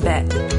zgodbe.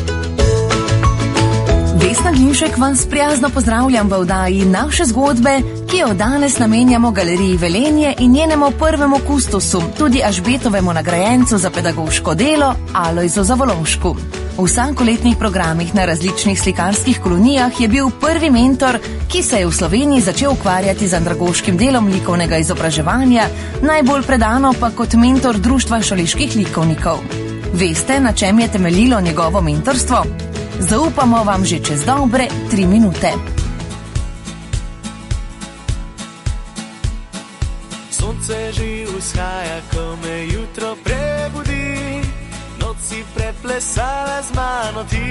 Vesna Glinšek vas prijazno pozdravljam v oddaji Naše zgodbe, ki jo danes namenjamo Galeriji Velenje in njenemu prvemu kustosu, tudi Ažbetovemu nagrajencu za pedagoško delo Alojzu Zavolonšku. V vsakoletnih programih na različnih slikarskih kolonijah je bil prvi mentor, ki se je v Sloveniji začel ukvarjati z andragoškim delom likovnega izobraževanja, najbolj predano pa kot mentor Društva šaleških likovnikov. Veste, na čem je temeljilo njegovo mentorstvo? Zaupamo vam že čez dobre 3 minute. Sonce že vzhaja, ko me jutro prebudi, noc si preplesala z mano ti.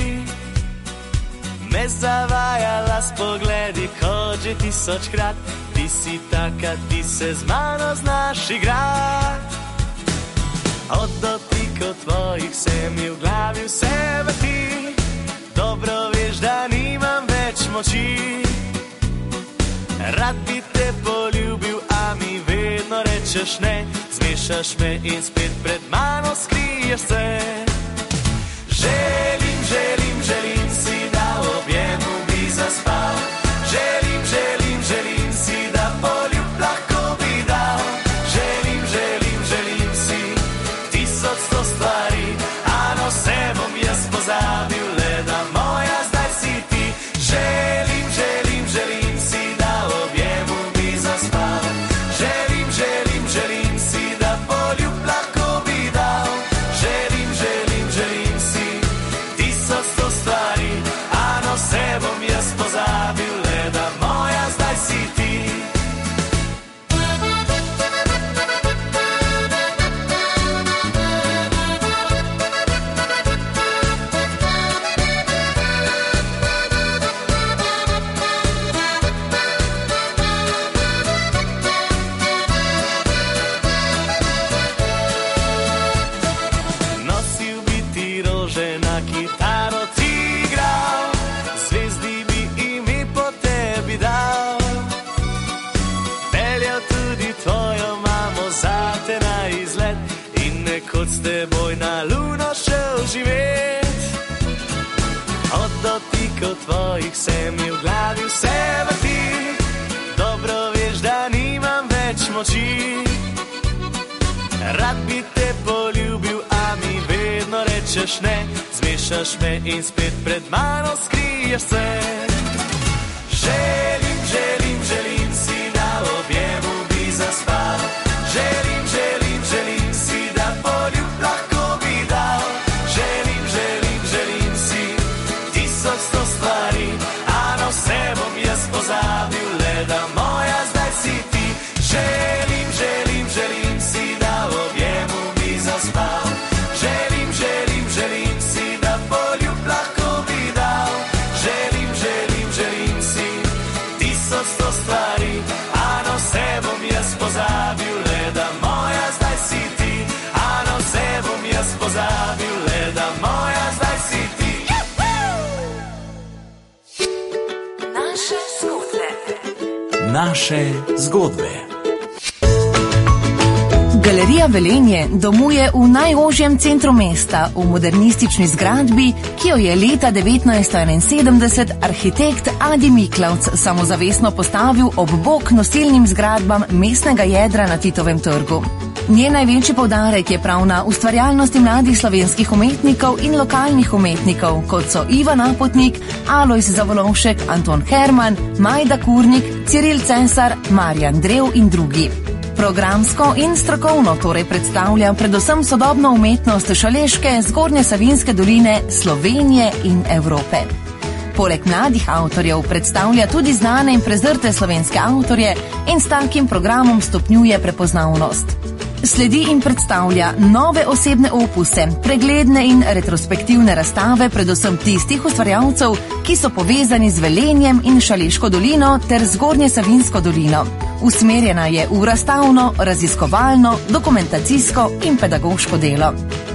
Me zavajala s pogledi, kot že 1000-krat. Ti si taka, ti se z mano znaš igrat. Od dotikov tvojih se mi v glavi vse vrti. Dobro veš, da nimam več moči. Rad bi te poljubil, a mi vedno rečeš ne. Zmešaš me in spet pred mano skriješ se. Želim, želim, želim si, da v objemu bi zaspal. Želim, želim, želim si, da poljub lahko bi dal. Želim, želim, želim si 1100 stvari, a no vse bom jaz pozabil, le da moja zdaj si ti. Želim, želim, želim si, da v objemu bi zaspal. Želim, želim, želim si, da poljub lahko bi dal. Želim, želim, želim si 1100 stvari, a no vse bom jaz pozabil, le da moja zdaj si ti. Nosil bi ti rože, na kitaro ti igral, zvezdi bi ime po tebi dal. Peljal tudi tvojo mamo zate na izlet in nekoč s teboj na luno šel živet. Od dotikov tvojih se mi v glavi vse vrti. Dobro veš, da nimam več moči. Rad bi te poljubil, a mi vedno rečeš ne. Zmešaš me in spet pred mano skriješ se. Želim, želim, želim si, da v objemu bi zaspal. Želim, želim, želim si, da poljub lahko bi dal. Želim, želim, želim si 1100 stvari, a no vse bom jaz pozabil, le da moja zdaj si ti. Želim, želim, želim si, da v objemu bi zaspal. Želim, želim, želim si, da poljub lahko bi dal. Želim, želim, želim si 1100 stvari, a no vse bom jaz pozabil, le da moja zdaj si ti. A no vse bom jaz pozabil, le da moja zdaj si ti. Naše zgodbe. Naše zgodbe. Galerija Velenje domuje v najožjem centru mesta, v modernistični zgradbi, ki jo je leta 1971 arhitekt Adi Miklavc samozavestno postavil ob bok nosilnim zgradbam mestnega jedra na Titovem trgu. Njen največji poudarek je prav na ustvarjalnosti mladih slovenskih umetnikov in lokalnih umetnikov, kot so Ivan Apotnik, Alojz Zavolonšek, Anton Herman, Majda Kurnik, Ciril Cesar, Marjan Drev in drugi. Programsko in strokovno torej predstavlja predvsem sodobno umetnost Šaleške, Zgornje Savinjske doline, Slovenije in Evrope. Poleg mladih avtorjev predstavlja tudi znane in prezrte slovenske avtorje in s takim programom stopnjuje prepoznavnost. Sledi in predstavlja nove osebne opuse, pregledne in retrospektivne razstave predvsem tistih ustvarjalcev, ki so povezani z Velenjem in Šaleško dolino ter Zgornje Savinjsko dolino. Usmerjena je v razstavno, raziskovalno, dokumentacijsko in pedagoško delo.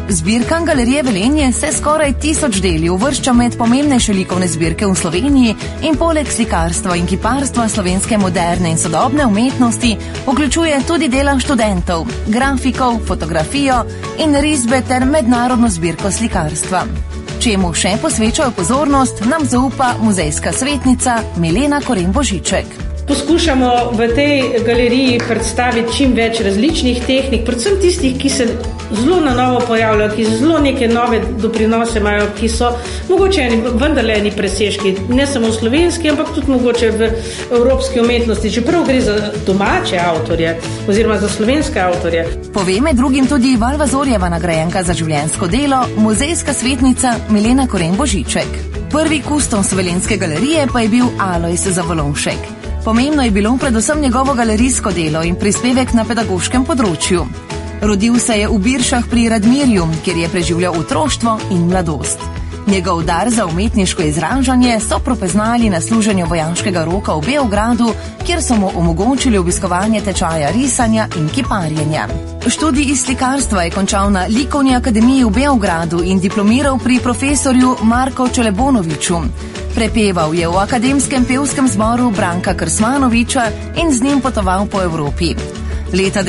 Zbirka Galerije Velenje se skoraj 1000 deli uvršča med pomembnejše likovne zbirke v Sloveniji in poleg slikarstva in kiparstva slovenske moderne in sodobne umetnosti vključuje tudi dela študentov, grafikov, fotografijo in risbe ter mednarodno zbirko slikarstva. Čemu še posvečajo pozornost, nam zaupa muzejska svetnica Milena Koren Božiček. Poskušamo v tej galeriji predstaviti čim več različnih tehnik, predvsem tistih, ki se zelo na novo pojavljajo, ki zelo neke nove doprinose imajo, ki so mogoče vendarle eni presežki, ne samo v slovenski, ampak tudi mogoče v evropski umetnosti, čeprav gre za domače avtorje oziroma za slovenske avtorje. Pove med drugim tudi Valva Zorjeva nagrajenka za življenjsko delo, muzejska svetnica Milena Koren Božiček. Prvi kustos Velenjske galerije pa je bil Alojz Zavolonšek. Pomembno je bilo predvsem njegovo galerijsko delo in prispevek na pedagoškem področju. Rodil se je v Biršah pri Radmirju, kjer je preživljal otroštvo in mladost. Njegov dar za umetniško izražanje so prepoznali na služenju vojaškega roka v Beogradu, kjer so mu omogočili obiskovanje tečaja risanja in kiparjenja. Študij iz slikarstva je končal na Likovni akademiji v Beogradu in diplomiral pri profesorju Marko Čelebonoviču. Prepeval je v akademskem pevskem zboru Branka Krsmanoviča in z njim potoval po Evropi. Leta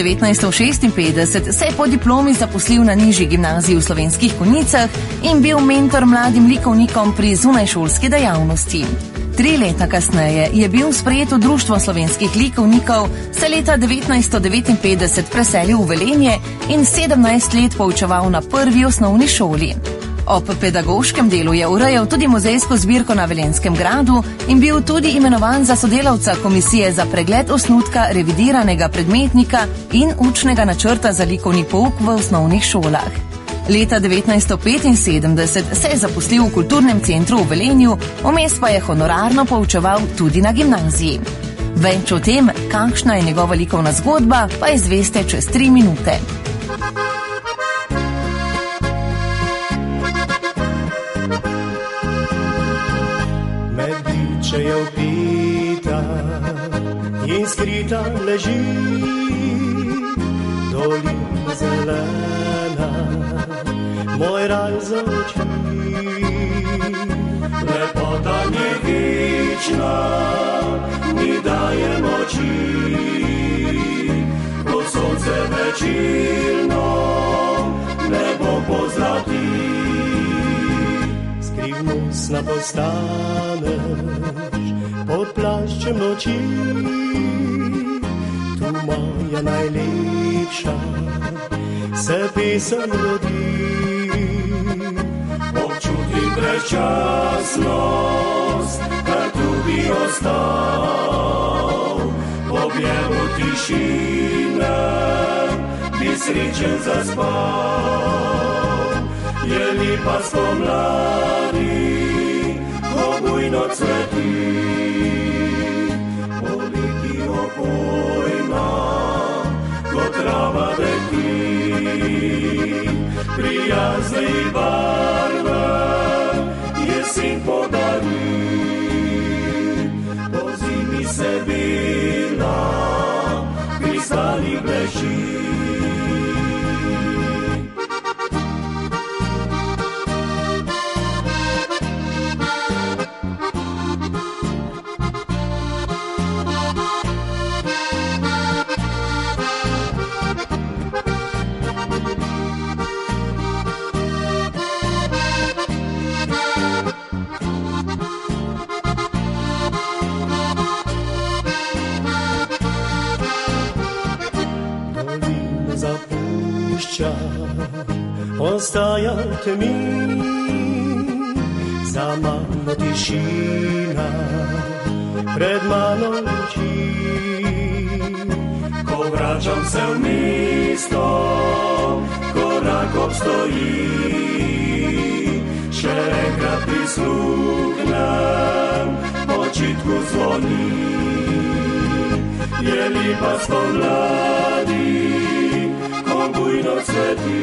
1956 se je po diplomi zaposlil na nižji gimnaziji v Slovenskih Konjicah in bil mentor mladim likovnikom pri zunajšolski dejavnosti. 3 leta kasneje je bil sprejet v Društvo slovenskih likovnikov, se leta 1959 preselil v Velenje in 17 let poučeval na prvi osnovni šoli. Ob pedagoškem delu je urejal tudi muzejsko zbirko na Velenjskem gradu in bil tudi imenovan za sodelavca Komisije za pregled osnutka revidiranega predmetnika in učnega načrta za likovni pouk v osnovnih šolah. Leta 1975 se je zaposlil v kulturnem centru v Velenju, vmes pa je honorarno poučeval tudi na gimnaziji. Več o tem, kakšna je njegova likovna zgodba, pa izveste čez 3 minute. Če je vpita in skrita leži dolina zelena, moj raj za oči. Lepota njegična mi daje moči, ko sonce večerno nebo pozlati. Skrivnostna postaneš pod plaščem noči, tu moja najlepša se pesem rodi. Občutim brezčasnost, kar tu bi ostal, objemu tišine bi srečen zaspal. Je lepa spomladi, ko bujno cveti, poleti opojna, ko trava deti, prijazne barve jesen podari, po zimi se bela, kristali bleži. Ostajajte mi, za mano tišina, pred mano luči. Ko vračam se v mesto, korak obstoji, še enkrat prisluhnem, počitku zvoni. Je lepa spomladi, ko bujno cveti,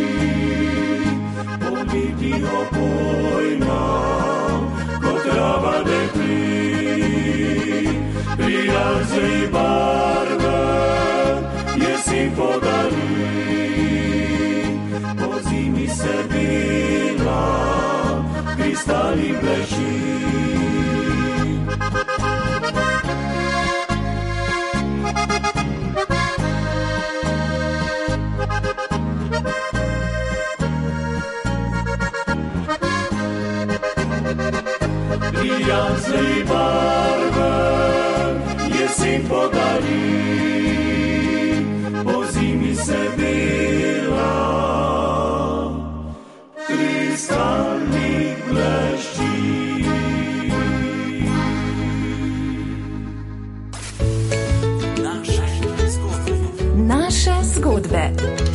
poleti opojna, ko trava dekli, prijazne barve jesen podari, po zimi bleži. Prijazne i barve jesen podari, po zimi se bila kristalnih blešči. Naše zgodbe.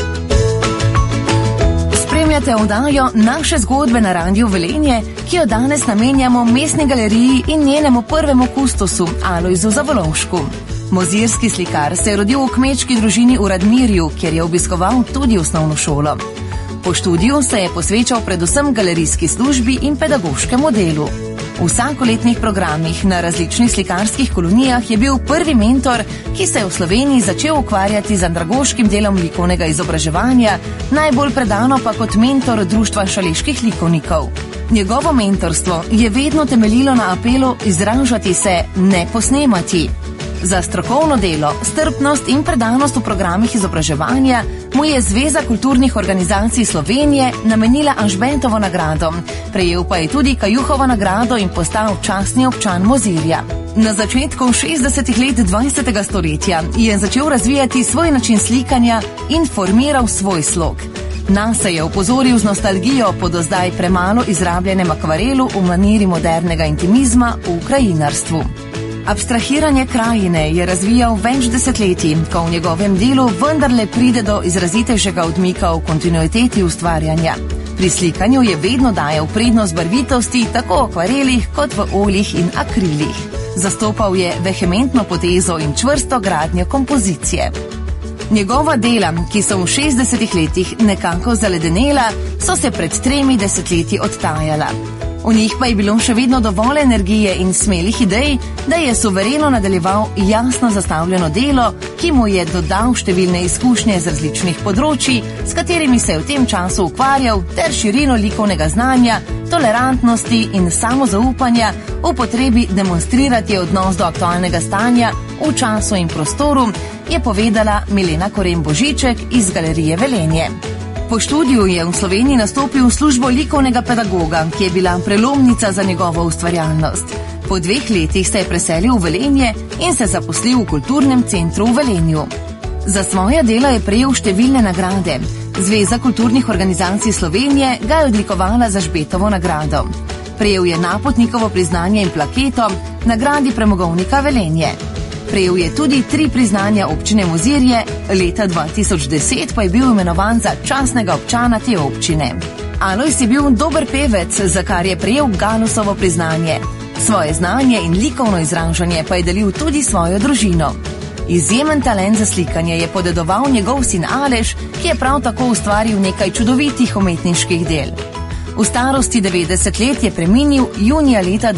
Spremljate oddajo Naše zgodbe na Radiu Velenje, ki jo danes namenjamo Mestni galeriji in njenemu prvemu kustosu, Alojzu Zavolovšku. Mozirski slikar se je rodil v kmečki družini v Radmirju, kjer je obiskoval tudi osnovno šolo. Po študiju se je posvečal predvsem galerijski službi in pedagoškemu delu. V vsakoletnih programih na različnih slikarskih kolonijah je bil prvi mentor, ki se je v Sloveniji začel ukvarjati z andragoškim delom likovnega izobraževanja, najbolj predano pa kot mentor Društva šaleških likovnikov. Njegovo mentorstvo je vedno temeljilo na apelu izražati se, ne posnemati. Za strokovno delo, strpnost in predanost v programih izobraževanja mu je Zveza kulturnih organizacij Slovenije namenila Anžbetovo nagrado, prejel pa je tudi Kajuhovo nagrado in postal častni občan Mozirja. Na začetku 60. let 20. stoletja je začel razvijati svoj način slikanja in formiral svoj slog. Nase je opozoril z nostalgijo po do zdaj premalo izrabljenem akvarelu v maniri modernega intimizma v krajinarstvu. Abstrahiranje krajine je razvijal več desetletij, ko v njegovem delu vendarle pride do izrazitejšega odmika v kontinuiteti ustvarjanja. Pri slikanju je vedno dajal prednost barvitosti tako v akvarelih kot v oljih in akrilih. Zastopal je vehementno potezo in čvrsto gradnjo kompozicije. Njegova dela, ki so v 60 letih nekako zaledenela, so se pred 3 desetletji odtajala. V njih pa je bilo še vedno dovolj energije in smelih idej, da je suvereno nadaljeval jasno zastavljeno delo, ki mu je dodal številne izkušnje z različnih področji, s katerimi se je v tem času ukvarjal, ter širino likovnega znanja, tolerantnosti in samozaupanja v potrebi demonstrirati odnos do aktualnega stanja v času in prostoru, je povedala Milena Koren Božiček iz Galerije Velenje. Po študiju je v Sloveniji nastopil v službo likovnega pedagoga, ki je bila prelomnica za njegovo ustvarjalnost. Po 2 letih se je preselil v Velenje in se zaposlil v kulturnem centru v Velenju. Za svoja dela je prejel številne nagrade. Zveza kulturnih organizacij Slovenije ga je odlikovala za Žbetovo nagrado. Prejel je napotnikovo priznanje in plaketo, nagradi premogovnika Velenje. Prejel je tudi 3 priznanja občine Mozirje, leta 2010 pa je bil imenovan za častnega občana te občine. Alojz je bil dober pevec, za kar je prejel Galusovo priznanje. Svoje znanje in likovno izražanje pa je delil tudi svojo družino. Izjemen talent za slikanje je podedoval njegov sin Aleš, ki je prav tako ustvaril nekaj čudovitih umetniških del. V starosti 90 let je preminil junija leta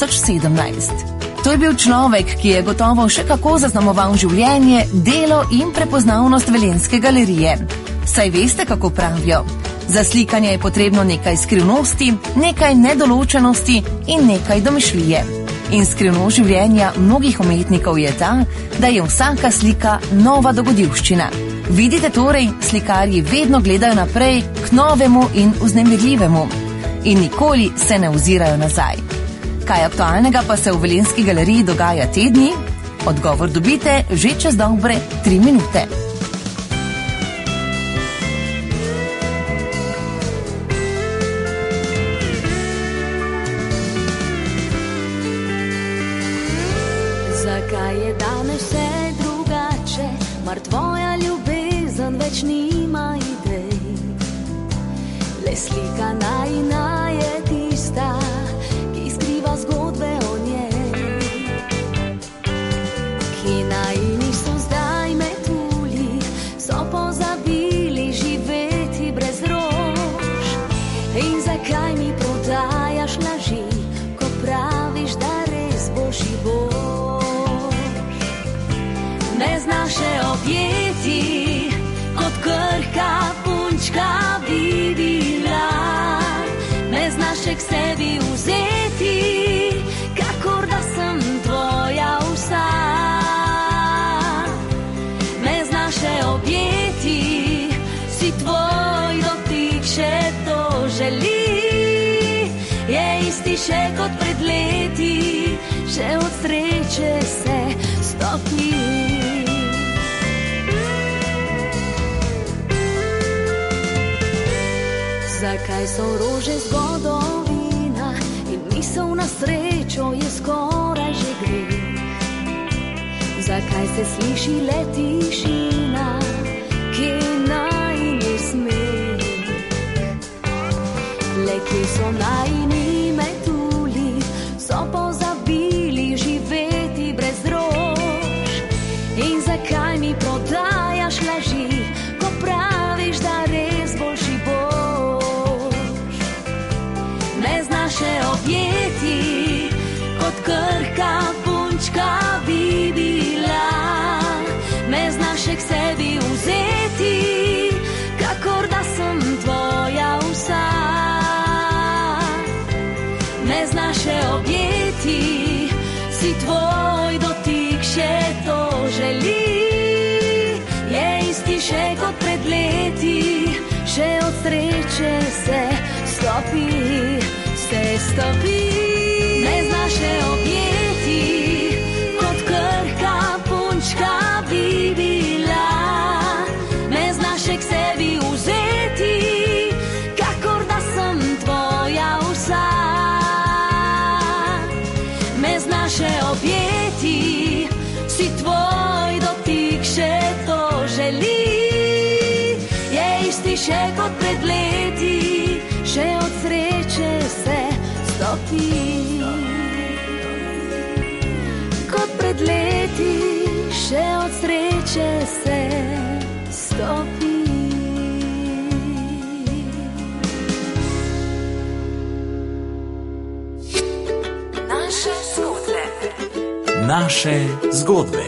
2017. To je bil človek, ki je gotovo še kako zaznamoval življenje, delo in prepoznavnost Velenjske galerije. Saj veste, kako pravijo. Za slikanje je potrebno nekaj skrivnosti, nekaj nedoločenosti in nekaj domišljije. In skrivnost življenja mnogih umetnikov je ta, da je vsaka slika nova dogodivščina. Vidite torej, slikarji vedno gledajo naprej k novemu in vznemirljivemu. In nikoli se ne ozirajo nazaj. Kaj aktualnega pa se v Velenjski galeriji dogaja te dni? Odgovor dobite že čez dobre 3 minute. Zakaj je danes vse drugače, mar tvoja ljubezen več nima idej? Le slika najina je tista, zgodbe o njej, ki najini so zdaj metulji, so pozabili živeti brez rož. In zakaj mi prodajaš laži, ko praviš, da res boš in boš? Me znaš še objeti, kot krhka punčka bi bila, me znaš še k sebi vzeti, Zakaj so rože zgodovina in misel na srečo je skoraj že greh? Zakaj se sliši le tišina, kje najni smeh? Le kje so najni metulji, so pozabili živeti brez rož? In zakaj mi prodajaš laži, ko praviš, da res boljši boš? Me znaš še objeti, kot krhka punčka bi bila. Me znaš še k sebi vzeti, kakor da sem tvoja vsa. Me znaš še objeti, si tvoj dotik še to želi. Je isti še kot pred leti, še od sreče se stopi. Me znaš še objeti, kot krhka punčka bi bila. Me znaš še k sebi vzeti, kakor da sem tvoja vsa. Me znaš še objeti, si tvoj dotik še to želi. Je isti še kot pred leti, še od sreče se stopi. Kot pred leti, še od sreče se stopi. Naše zgodbe. Naše zgodbe.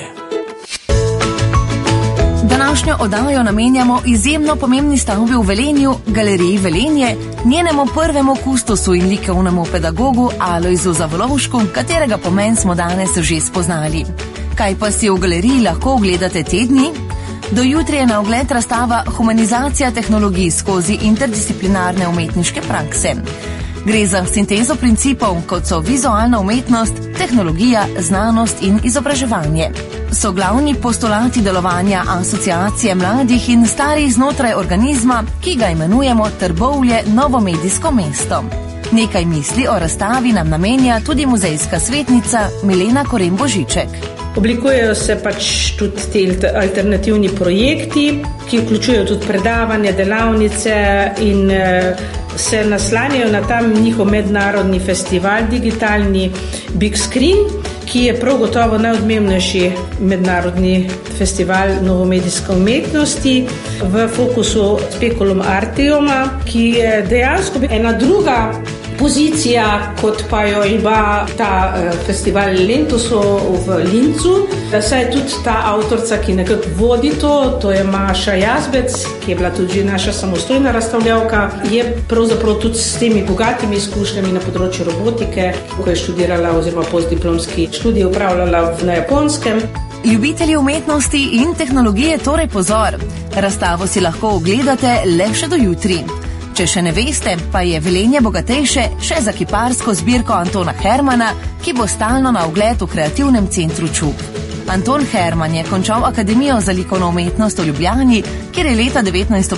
Današnjo oddajo namenjamo izjemno pomembni stavbi v Velenju, galeriji Velenje, njenemu prvemu kustosu in likovnemu pedagogu Alojzu Zavolovšku, katerega pomen smo danes že spoznali. Kaj pa si v galeriji lahko ogledate te dni? Do jutri je na ogled razstava Humanizacija tehnologij skozi interdisciplinarne umetniške prakse. Gre za sintezo principov, kot so vizualna umetnost, tehnologija, znanost in izobraževanje. So glavni postulati delovanja asociacije mladih in starih znotraj organizma, ki ga imenujemo Trbovlje novomedijsko mesto. Nekaj misli o razstavi nam namenja tudi muzejska svetnica Milena Koren Božiček. Oblikujejo se tudi ti alternativni projekti, ki vključujejo tudi predavanje, delavnice in se naslanjajo na tam njihov mednarodni festival, digitalni Big Screen, ki je prav gotovo najodmevnejši mednarodni festival novomedijske umetnosti v fokusu Speculum Artiuma, ki je dejansko ena druga pozicija, kot pa jo ima ta festival Lentosov v Lincu. Saj je tudi ta avtorica, ki nekako vodi to je Maša Jazbec, ki je bila tudi naša samostojna razstavljavka, je pravzaprav tudi s temi bogatimi izkušnjami na področju robotike, ko je študirala oziroma postdiplomski študij upravljala na Japonskem. Ljubitelji umetnosti in tehnologije torej pozor, razstavo si lahko ogledate le še do jutri. Če še ne veste, pa je Velenje bogatejše še za kiparsko zbirko Antona Hermana, ki bo stalno na ogled v kreativnem centru Čup. Anton Herman je končal Akademijo za likovno umetnost v Ljubljani, kjer je leta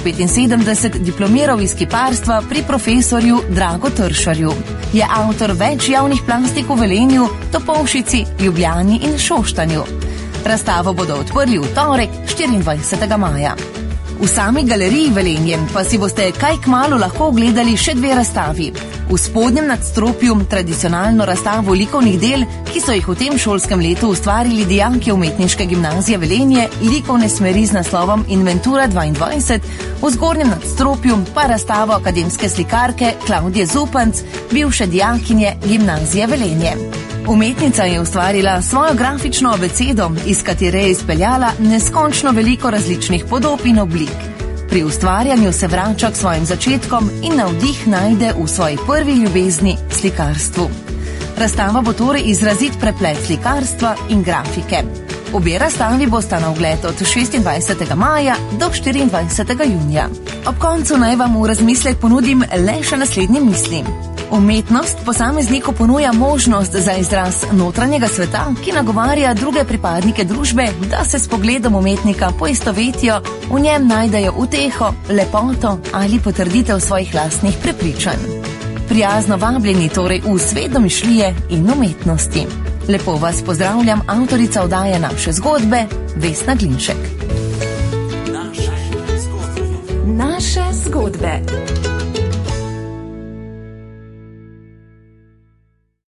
1975 diplomiral iz kiparstva pri profesorju Drago Tršarju. Je avtor več javnih plastik v Velenju, Topolšici, Ljubljani in Šoštanju. Razstavo bodo odprli v torek, 24. maja. V sami galeriji Velenje pa si boste kaj kmalu lahko ogledali še dve razstavi. V spodnjem nadstropju tradicionalno razstavo likovnih del, ki so jih v tem šolskem letu ustvarili dijaki Umetniške gimnazije Velenje, likovne smeri z naslovom Inventura 22, v zgornjem nadstropju pa razstavo akademske slikarke Klavdije Zupanc, bivše dijakinje gimnazije Velenje. Umetnica je ustvarila svojo grafično abecedo, iz katere je izpeljala neskončno veliko različnih podob in oblik. Pri ustvarjanju se vrača k svojim začetkom in navdih najde v svoji prvi ljubezni, slikarstvu. Razstava bo torej izrazit preplet slikarstva in grafike. Obe razstavi bosta na ogled od 26. maja do 24. junija. Ob koncu naj vam v razmislek ponudim le še naslednje misli. Umetnost posamezniku ponuja možnost za izraz notranjega sveta, ki nagovarja druge pripadnike družbe, da se s pogledom umetnika poistovetijo, v njem najdejo uteho, lepoto ali potrditev svojih lastnih prepričanj. Prijazno vabljeni torej v svet domišljije in umetnosti. Lepo vas pozdravljam, avtorica oddaje Naše zgodbe, Vesna Glinšek.